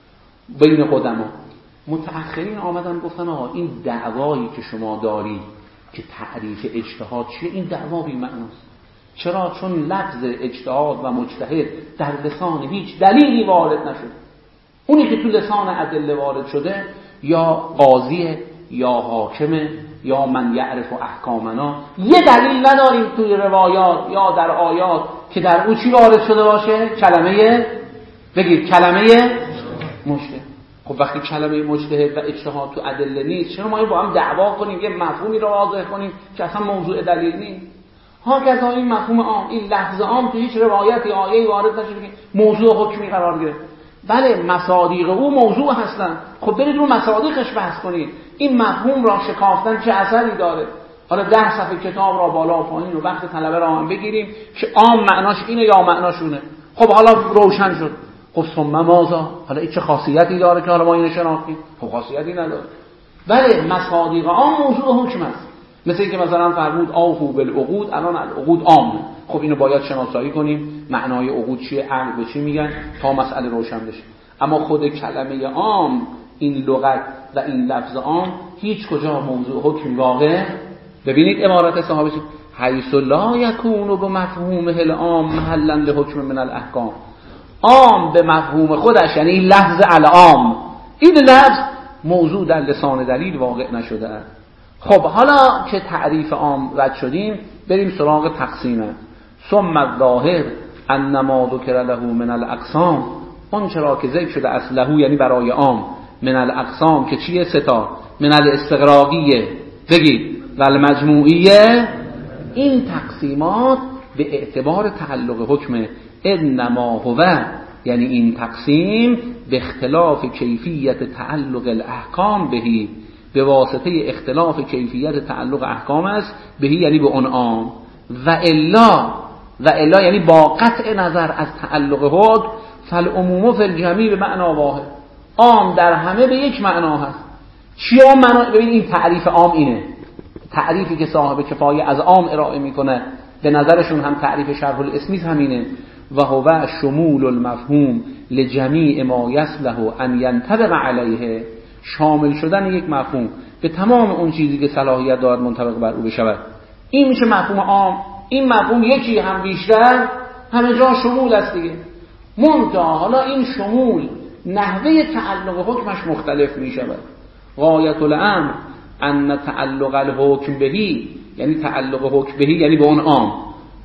بین قدما. متأخرین آمدن گفتن آقا این دعوایی که شما دارید که تعریف اجتهاد چیه، این دعوا بی معناست. چرا؟ چون لفظ اجتهاد و مجتهد در لسان هیچ دلیلی وارد نشد. اونی که تو لسان ادله وارد شده یا قاضیه یا حاکمه یا من یعرف احکامنا. یه دلیل نداریم توی روایات یا در آیات که در او چی وارد شده باشه؟ کلمه، بگید کلمه مجتهد. خب وقتی کلمه مجتهد و اجتهاد تو ادله نیست، چرا ما با هم دعوا کنیم یه مفهومی رو واضح کنیم که اصلا موضوع دلیل نیست؟ هاکذا این مفهوم عام، این لفظ عام تو هیچ روایتی آیه‌ای وارد نشده که موضوع حکمی قرار گرفت. بله مصادیق او موضوع هستن، خب برید رو مصادیقش بحث کنید. این مفهوم را شکافتن چه اثری داره؟ حالا ده صفحه کتاب را بالا و پایین و وقت طلبه را هم بگیریم که عام معناش اینه یا معناشونه. خب حالا روشن شد. خب ثم ماذا؟ حالا این چه خاصیتی داره که حالا ما اینو شناختیم؟ خب خاصیتی نداره. بله مصادیق عام موضوع حکم است. مثل اینکه مثلا فرمود آفو بالعقود، الان العقود عامه. خب اینو باید شناسایی کنیم معنای عقود چیه، عقل به چی میگن تا مسئله روشن بشه. اما خود کلمه عام، این لغت و این لفظ عام هیچ کجا موضوع حکم واقع. ببینید عبارت صحابه حیث لا یکون بمفهومه العام محلا لحکم من الاحکام. عام به مفهوم خودش یعنی لفظ العام، این لفظ موضوع در لسان دلیل واقع نشده است. خب حالا که تعریف عام رد شدیم، بریم سراغ تقسیمه. ثم الظاهر ان ما ذکر له من الاقسام، اون چرا که ذکر شده از له یعنی برای عام، من الاقسام که چیه؟ ستا، من الاستغراقیه بگید و المجموعیه. این تقسیمات به اعتبار تعلق حکم انما هو، یعنی این تقسیم به اختلاف کیفیت تعلق الاحکام بهی، به واسطه اختلاف کیفیت تعلق احکام است بهی یعنی به اون عام، و الا و الا یعنی با قطع نظر از تعلق حکم فالعموم فی الجمیع به معنا واحد. عام در همه به یک معنا هست. چی اون معنا؟ ببین این تعریف عام اینه، تعریفی که صاحب کفایه از عام ارائه میکنه به نظرشون هم تعریف شرح الاسمیز همینه. و هو شمول المفهوم لجمیع ما یصلح ان ينطبق علیه، شامل شدن یک مفهوم به تمام اون چیزی که صلاحیت دارد منطبق بر او بشود. این میشه مفهوم عام. این مفهوم یکی هم بیشتر همه جا شمول است دیگه. منتها حالا این شمول نحوه تعلق حکمش مختلف میشود. غایت الامر ان تعلق الحکم بهی، یعنی تعلق حکم بهی یعنی به اون عام،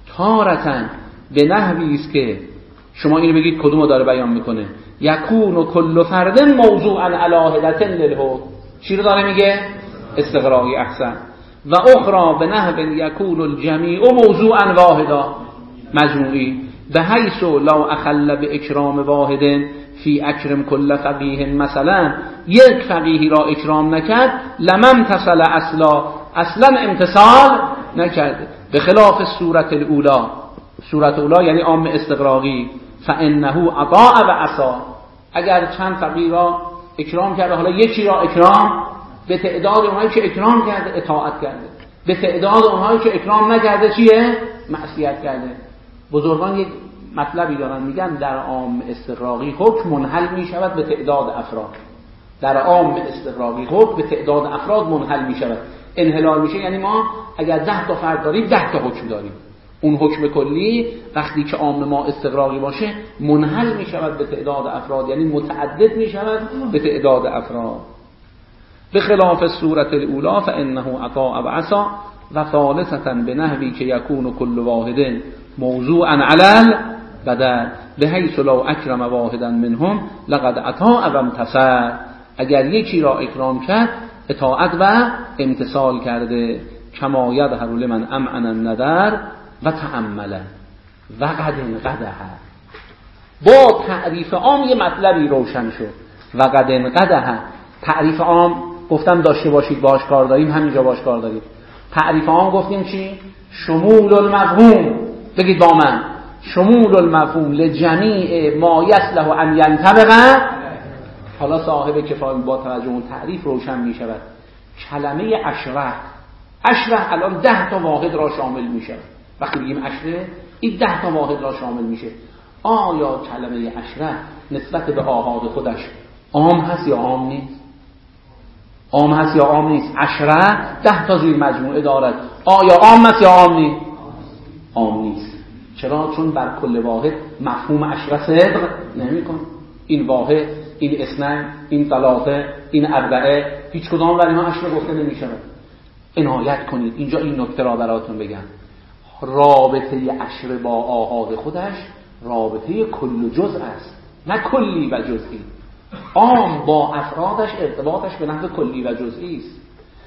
تارتن به نحوی است که شما اینو بگید کدومو داره بیان میکنه. یکون و کل فرد موضوعا علی حدة للحکم، چی رو داره میگه؟ استغراقی احسن. و اخرى به نحو یکون الجمیع موضوعا واحدا مجموعی، به حیث لا اخل به اکرام واحد فی اکرم کل فقیه مثلا یک فقیهی را اکرام نکرد لمن تصل اصلا اصلا امتصال نکرده. به خلاف صورت الاولا، صورت اولا یعنی عام استغراقی، فانه اطاع و عصا، اگر چند فقیه را اکرام کرده، حالا یکی را اکرام، به تعداد اونهایی که اکرام کرده اطاعت کرده، به تعداد اونهایی که اکرام نکرده چیه؟ معصیت کرده. بزرگان یک مطلبی دارن میگن در عام استغراقی حکم منحل میشود به تعداد افراد. در عام استغراقی حکم به تعداد افراد منحل میشود، انحلال میشه. یعنی ما اگر ده تا فرد داریم ده تا حکم داریم، اون حکم کلی وقتی که عام ما استغراقی باشه منحل میشود به تعداد افراد، یعنی متعدد میشود به تعداد افراد. به خلاف صورت الاولا فانه اطاع و عصا و ثالثه به نحوی که یکون کل واحد موضوعا علی البدل بحیث لو اکرم واحدا منهم لقد اطاع و امتثل، اگر یکی را اکرام کرد اطاعت و امتثال کرده. کما یظهر لمن امعن النظر و تأمله و قد انقدح. با تعریف عام یه مطلبی روشن شد. و قد انقدح، تعریف عام گفتم داشته باشید باش کار داریم، همینجا باش کار داریم. تعریف عام گفتیم چی؟ شمول المفهوم، بگید با من، شمول المفهوم لجمیع ما یصلح ان ینطبق. حالا صاحب کفایه با توجه اون تعریف روشن می شود. کلمه اشره، اشره الان ده تا واحد را شامل می شود. وقتی بگیم اشره این ده تا واحد را شامل میشه. آیا کلمه اشره نسبت به آحاد خودش عام هست یا عام نیست؟ عام هست یا عام نیست؟ اشره ده تا زیر مجموعه دارد، آیا عام هست یا عام نیست؟ عام نیست. چرا؟ چون بر کل واحد مفهوم اشره صدق نمی کن. این واحد، این اثنین، این ثلاثه، این اربعه، هیچ کدام بر اینها اشره گفته نمی شود. عنایت کنید، اینجا این نکته را براتون بگم. رابطه اشره با آحاد خودش رابطه کل و جزء است، نه کلی و جزئی. عام با افرادش ارتباطش به نحو کلی و جزئی است،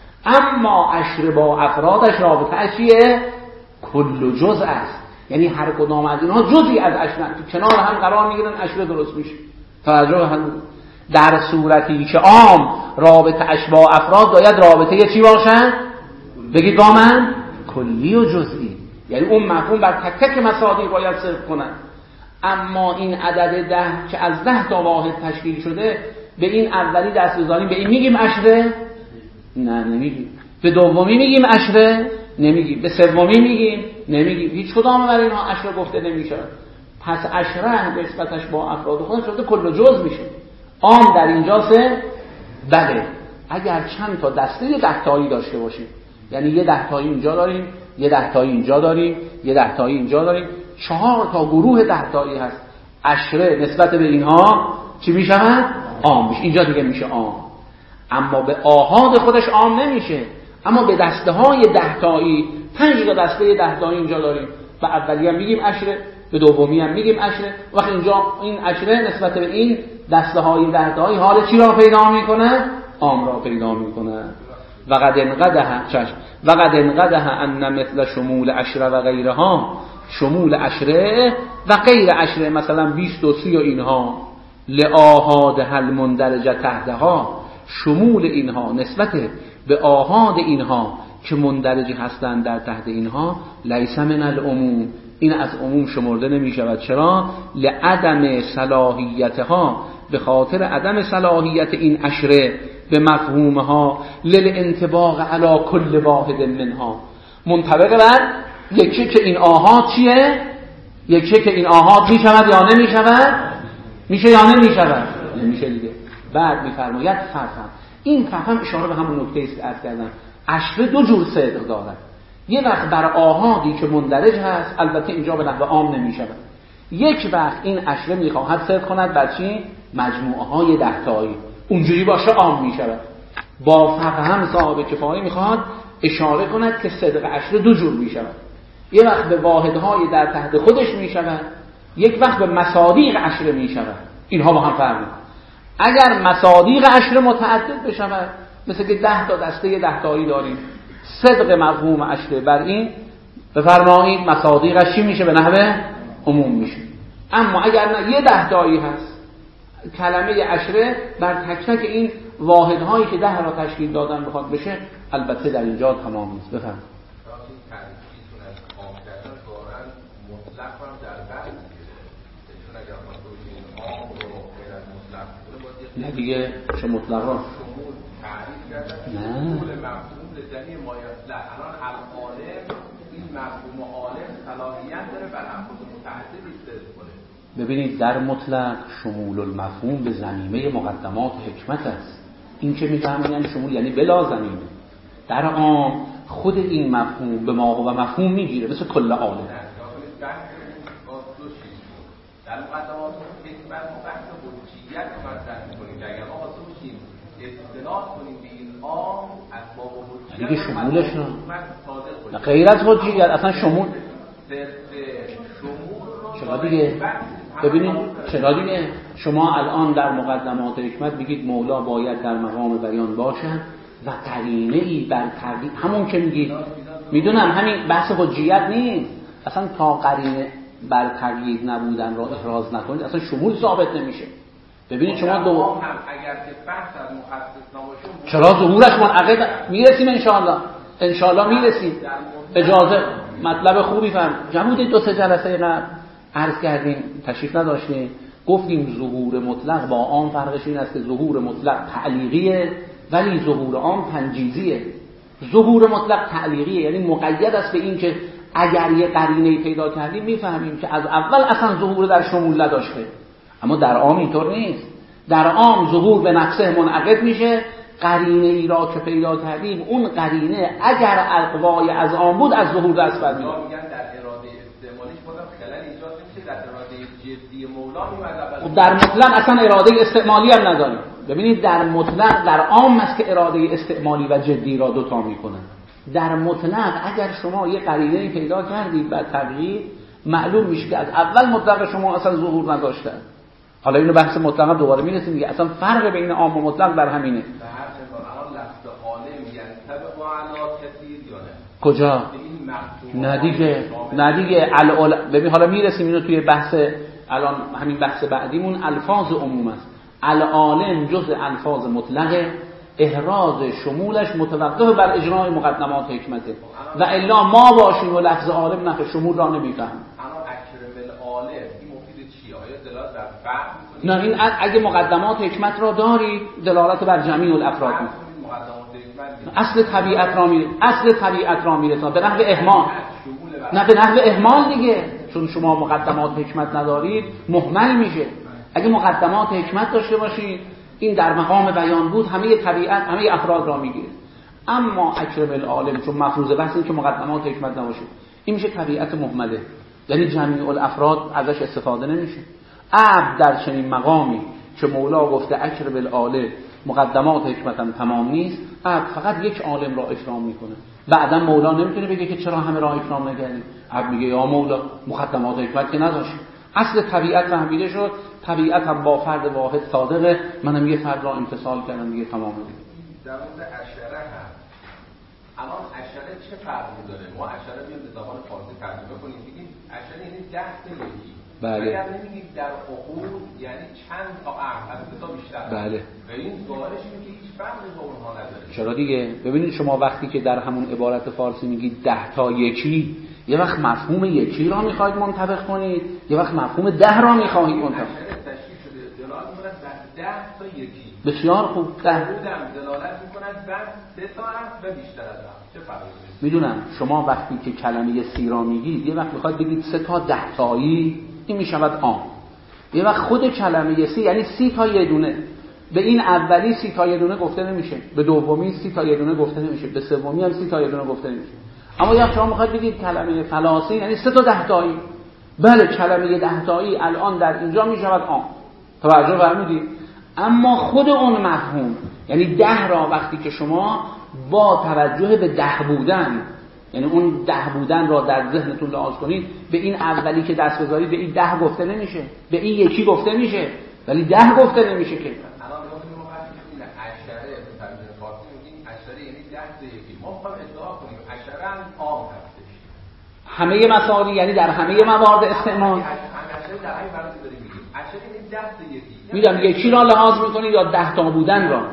اما اشره با افرادش رابطه چیه؟ کل و جزء است. یعنی هر کدام از اینها جزئی از اشره تو کنار هم قرار میگیرن، اشره درست میشه. توجه هم در صورتی که عام رابطه اش با افراد باید رابطه چی باشن؟ بگید با من، کلی و جزئی. یعنی اون مفهوم بر تک تک مصادیق باید صرف کنن. اما این عدد ده که از ده تا واحد تشکیل شده، به این اولی دست بزنیم، به این میگیم اشره؟ نه نمیگیم. به دومی میگیم اشره؟ نمیگیم. به سومی میگیم؟ نمیگیم. هیچ کدام برای اینها اشره گفته نمیشه. پس اشره نسبتش با افراد خودش شده کل و جز میشه. عام در اینجا سه بله اگر چند تا دسته ده تایی داشته باشیم، یعنی یه ده تایی اینجا داریم، یه ده تایی اینجا داریم، یه ده تایی اینجا داریم، چهار تا گروه ده تایی هست، اشره نسبت به اینها چی میشود؟ عام میشه. اینجا دیگه میشه عام. اما به آحاد خودش عام نمیشه. اما به دسته های ده تایی، پنج تا دسته ده تایی اینجا داریم، به اولی هم میگیم اشره، به دومی هم میگیم اشره. وقتی اینجا این اشره نسبت به این دسته های ده تایی حال چی را پیدا میکنه؟ عام را پیدا میکنه. وقد انقدح چشم وقد انقدح ان مثل شمول اشره و غیرها، شمول اشره و غیر اشره مثلا بیست و سی و اینها، لآحاد هل مندرجه تحتها، شمول اینها نسبت به آحاد اینها که مندرجه هستند در تحت اینها، لیس من العموم، این از عموم شمرده نمی شود. چرا؟ لعدم صلاحیتها، به خاطر عدم صلاحیت این اشره به مفهومها، للانطباق علی کل واحد منها، منطبق بر یکی که این آحاد چیه؟ یکی که این آحاد می شود یا نمی شود؟ میشه یا نمی شود؟ نمیشه دیگه. بعد میفرماید فهم. این فهم اشاره به همون نکته است که عرض کردم. اشره دو جور صدق دارد. یه وقت بر آحادی که مندرج هست، البته اینجا به نحو عام نمی شود. یک وقت این اشره میخواهد صدق کند بر چی؟ مجموعه های ده تایی، اونجوری باشه عام می شود. با فهم صاحب کفایه میخواد اشاره کند که صدق اشره دو جور می شود. یک وقت به واحدهای در تحت خودش می شود، یک وقت به مصادیق اشره می شود. اینها با هم فرق دارند. اگر مصادیق اشره متعدد بشود، مثل که ده تا دسته ده تایی داریم، صدق مفهوم اشره بر این بفرمایید مصادیقش چی میشه؟ به نحو عموم میشه. اما اگر نه یه ده تایی هست، کلمه عشره بر تک تک این واحدهایی که ده را تشکیل دادن بخواد بشه البته در اینجا تمام نیست. بفهم نه دیگه چه مطلق را نه ببینید در مطلق شمول المفهوم به ضمیمه مقدمات حکمت است. این که میفهمن یعنی شمول یعنی بلا ضمیمه. در عام خود این مفهوم به ما و مفهوم میگیره مثل کل عالم. در مقدمات حکمت بحث حجیت رو مطرح می‌کنیم که اگر ما واسه باشیم استناد کنیم به این عام اسباب حجیت دیگه شمولش نه غیر از حجیت اصلا شمول چرا دیگه ببینید چرا دیگه شما الان در مقدمات حکمت میگید مولا باید در مقام بیان باشد و قرینه‌ای بر تقدید همون که میگید میدونم همین بحث حجیت نیست اصلا تا قرینه بر تقیید نبودن را احراز نکنید اصلا شمول ثابت نمیشه. ببینید شما دو هم اگر که بحث از مخصص نباشه چرا ظهورش منعقد میرسیم ان شاء الله ان شاء الله میرسیم. اجازه مطلب خوبی فهم جمعود دو سه جلسه قبل عرض کردیم تشریف نداشتیم گفتیم ظهور مطلق با عام فرقش این است که ظهور مطلق تعلیقیه ولی ظهور عام تنجیزیه. ظهور مطلق تعلیقیه یعنی مقید است به این که اگر یه قرینه‌ای پیدا کردیم میفهمیم که از اول اصلا ظهور در شمول نداشته. اما در عام اینطور نیست. در عام ظهور به نفسه منعقد میشه قرینه‌ای را که پیدا کردیم اون قرینه اگر اقوای از عام بود از ظهور دست برمیاد. میگن در اراده استعمالیش بازم خلل ایجاد نمیشه در اراده جدی مولا میاد. در مطلق اصلا اراده استعمالی هم نداره. ببینید در مطلق در عام است که اراده استعمالی و جدی را دو تا میکنن. در مطلق اگر شما یه قرینه‌ای پیدا کردید بعد تغییر معلوم میشه که از اول مطلق شما اصلا ظهور نداشته. حالا اینو بحث مطلق دوباره میرسیم دیگه اصلا فرق بین عام و مطلق در همینه. به هر حال لفظ عالم یعنی طبق علا کثیر یا نه کجا نه دیگه نه دیگه العل ببین حالا میرسیم اینو توی بحث الان همین بحث بعدیمون الفاظ عموم است. العالم جزء الفاظ مطلقه احراز شمولش متوقف بر اجراء مقدمات حکمته و الا ما باشیم و لفظ عالم نفع شمول را نمیفهم. اما اکرم العالم این مفید چیه؟ آیا دلالت بر فهم می‌کنه؟ نه این اگه مقدمات حکمت را داری دلالت بر جمیع الافراد می‌کنه. اصل طبیعت را میره اصل طبیعت را میره به نحو اهمال نه به نحو اهمال دیگه چون شما مقدمات حکمت ندارید مهمل میشه. اگه مقدمات حکمت داشته باشید این در مقام بیان بود همه طبیعت همه افراد را میگیره. اما اکرم العالم چون مفروض بحث این که مقدمات حکمت نباشه این میشه طبیعت مهمله یعنی جمیع الافراد ازش استفاده نمیشه. عبد در چنین مقامی که مولا گفته اکرم العالم مقدمات حکمتم تمام نیست عبد فقط یک عالم را اکرام میکنه. بعدا مولا نمیتونه بگه که چرا همه را اکرام نکردی. عبد میگه یا مولا مقدمات حکمت که نداشت. اصل طبیعت فهمیده شد طبیعت هم با فرد واحد صادقه منم یه فرد را امتصال کردم دیگه تمام دیگه. در مورد اشاره هم الان اشاره چه فرقی داره؟ ما اشاره بیام به زبان فارسی ترجمه کنیم بگیم اشاره یعنی ده تا یکی. بله. اگر نمیگید در عقول یعنی چند تا عقل از دو تا بیشتر. بله. و این ظاهرش اینه که هیچ فرقی با اونها نداره. چرا دیگه؟ ببینید شما وقتی که در همون عبارت فارسی میگید ده تا یکی یه وقت مفهوم یکی را میخواید منطبق کنید یه وقت مفهوم ده را میخواهید منطبق ده تا یکی بسیار خوب ده بودم دلالت میکند بعد سه تا است و بیشتر از هم چه فرقی میدونم شما وقتی که کلمه سی را میگید یه وقت میخواید بگید سه تا ده تایی این میشود عام. یه وقت خود کلمه سی یعنی سی تا یه دونه به این اولی سی تا یه دونه گفته نمیشه به دومی سی تا یه دونه گفته نمیشه به سومی هم سی تا یه دونه گفته نمیشه. اما یا شما میخواید بگید کلمه فلاسی یعنی سه تا ده تایی. بله کلمه ده تایی الان در اینجا میشود عام. توجه فرمودید؟ اما خود اون مفهوم یعنی ده را وقتی که شما با توجه به ده بودن یعنی اون ده بودن را در ذهنتون لحاظ کنید به این اولی که دست بذارید به این ده گفته نمیشه به این یکی گفته میشه ولی ده گفته نمیشه که همه مسائل یعنی در همه موارد استعمال. اشاره در همین معنی داریم میگیم. اشاره یعنی ده تا یکی. میگم یکی را لحاظ میکنید یا ده تا بودن را؟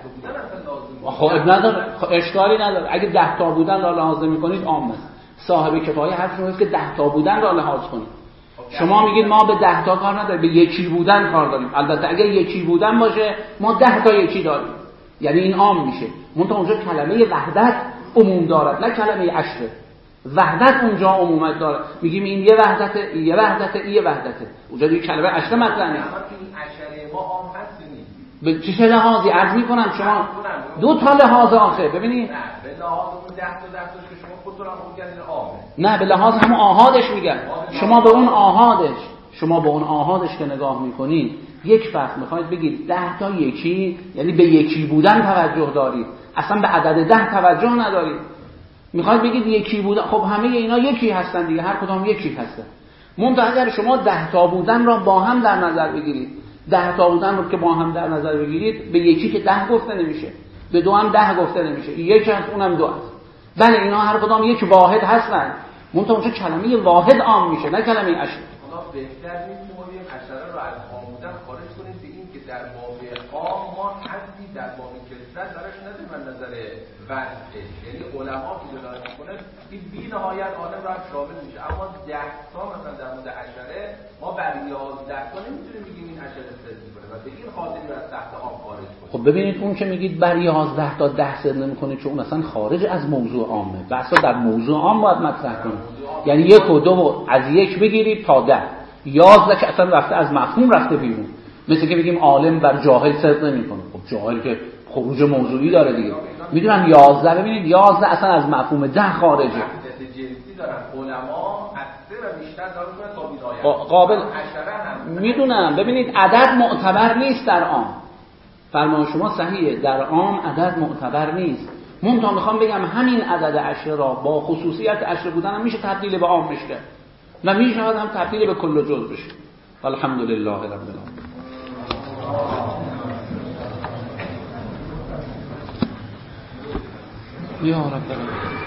خب نداره، اشکالی نداره. اگه ده تا بودن را لحاظ میکنید عام است. صاحب کفایه حرفش اینه که ده تا بودن را لحاظ کنید. شما میگید ما به ده تا کار نداریم، به یکی بودن کار داریم. البته اگه یکی بودن باشه ما ده تا یکی داریم، یعنی این عام میشه. منتها اونجا کلمه وحدت عموم دارد، نه کلمه عشره. وحدت اونجا عمومیت داره. میگیم این یه وحدت، یه وحدت، یه وحدته. اونجا دیگه کلمه عشره مطرح نیست. عشره ما عام هست نیست. به چه لحاظی عرض میکنم شما دو تا لحاظ آخه ببینید. نه به لحاظ اون ده تا ده تا که شما خودتون هم میگن عامه. نه به لحاظ همون آحادش میگن. شما به اون آحادش شما به اون آحادش که نگاه میکنید یک فرق میخواید بگید ده تا یکی، یعنی به یکی بودن توجه دارید، اصلا به عدد ده توجه ندارید. میخواید بگید یکی بودن، خب همه اینا یکی هستن دیگه، هر کدام یکی هستن. منتها اگر شما ده تا بودن را با هم در نظر بگیرید، ده تا بودن رو که با هم در نظر بگیرید، به یکی که ده گفته نمیشه، به دو هم ده گفته نمیشه، یک هست اونم دو هست. بله اینا هر کدام یک واحد هستن، منتها اونجا کلمه واحد عام میشه، نه کلمه عشره. خدا بهتر نیست ما این عشره رو از عام بودن خارج کنیم به این که در باب عام ما حدی در باب کثرت درش نداریم از نظر وضعه، یعنی علما که جلوه میکنه این بی نهایت عالم رو هم شامل میشه. اما ده تا مثلا در مورد عشره ما بر یازده تا نمیتونیم بگیم این عشره صدق میکنه و به این خاطر رو از تحت عام خارج کنیم. خب ببینید اون که میگید بر یازده تا ده صدق نمیکنه چون اون اصلا خارج از موضوع عامه، بحثا در موضوع عام باید مطرح کنیم. یعنی یک و دو از یک بگیرید تا ده، یازده که اصلا رفته از مفهوم رفته بیرون. مثل که بگیم عالم بر جاهل صدق نمیکنه. خب جاهل که خروج موضوعی داره دیگه. میدونم یازده، ببینید یازده اصلا از مفهوم ده خارجه. جنسی دارن علما اکثر و بیشتر دارن تا بی‌نهایت. قابل میدونم. ببینید عدد معتبر نیست در عام. فرمان شما صحیحه، در عام عدد معتبر نیست. منتها میخوام بگم همین عدد عشره را با خصوصیت عشره بودن هم میشه تبدیل به عام بشه و میشه هم تبدیل به کل جزء بشه. الحمدلله رب العالمین. یا رب العالمین.